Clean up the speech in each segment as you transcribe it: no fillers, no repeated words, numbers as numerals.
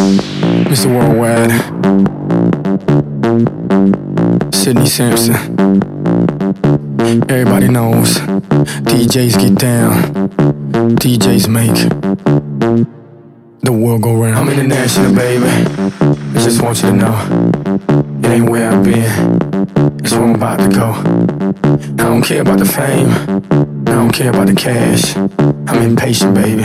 Mr. Worldwide, Sidney Sampson. Everybody knows DJs get down, DJs make the world go round. I'm international, baby. I just want you to know it ain't where I've been, it's where I'm about to go. I don't care about the fame, I don't care about the cash. I'm impatient, baby.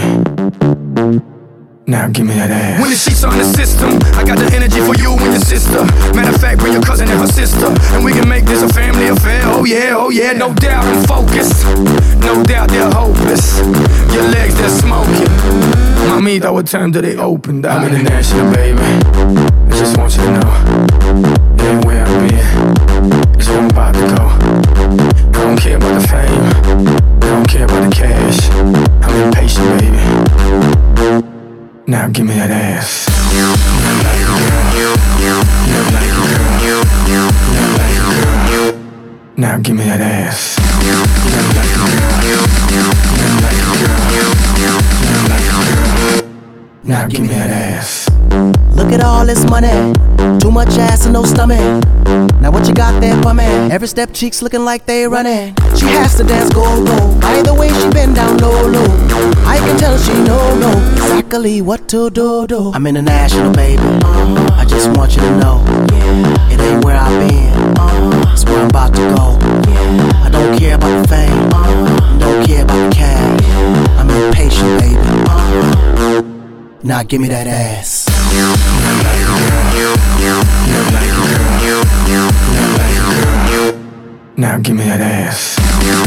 Now give me that ass. When the sheets on the system, I got the energy for you and your sister. Matter of fact, bring your cousin and her sister, and we can make this a family affair. Oh yeah, no doubt I'm focused. No doubt they're hopeless. Your legs, they're smoking. Mamita, what time do they open? I'm international, baby. I just want you to know it ain't where I've been, it's where I'm about to go. I don't care about the fame, I don't care about the cash. I'm impatient, baby. Now give me that ass. Now give me that ass. Now give me that ass. Look at all this money, too much ass and no stomach. Now what you got there for me? Every step cheeks looking like they running. She has to dance go-go, by the way she bend down low. I can tell she know exactly what to do. I'm international, baby. I just want you to know it ain't where I've been, it's where I'm about to go. I don't care about the fame, don't care about the cash. I'm impatient, baby. Now give me that ass. Now give me that ass.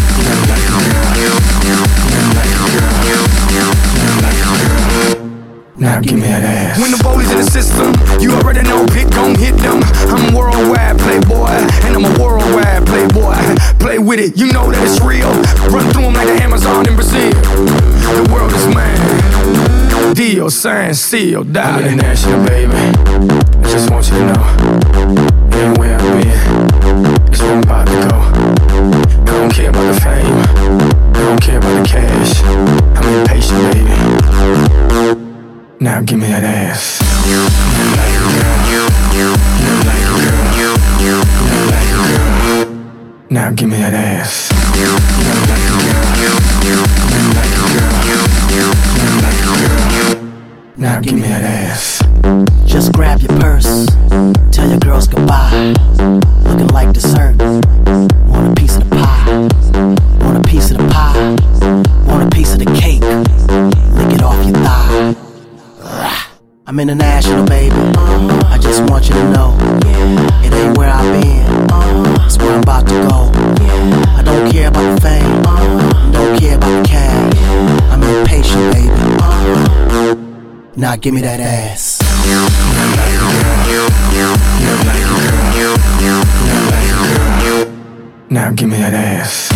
Now give me that ass. When the ball is in the system, you already know Pitt gon' hit them. I'm a worldwide playboy, and I'm a worldwide playboy. Play with it, you know that it's real. Run through them like the Amazon in Brazil. The world is mine. Deal, sign, seal, die. I'm international, baby. I just want you to know it ain't where I've been, it's where I'm about to go. I don't care about the fame, I don't care about the cash. I'm impatient, baby. Now give me that ass. Now give me that ass. Now give me that ass. Just grab your purse, tell your girls goodbye. Looking like dessert. Want a piece of the pie? Want a piece of the pie? Want a piece of the cake? Lick it off your thigh. I'm international, baby. I just want you to know it ain't where I've been, it's where I'm about to go. I don't care about the fame, don't care about the cash. I'm impatient, baby. Now give me that ass. Now give me that ass.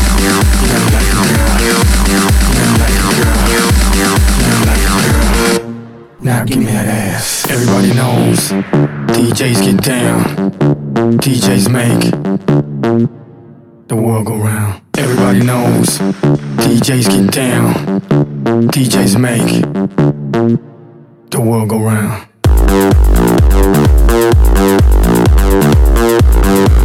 Now give me that ass. Everybody knows DJs get down, DJs make the world go round. Everybody knows DJs get down, DJs make the world go round.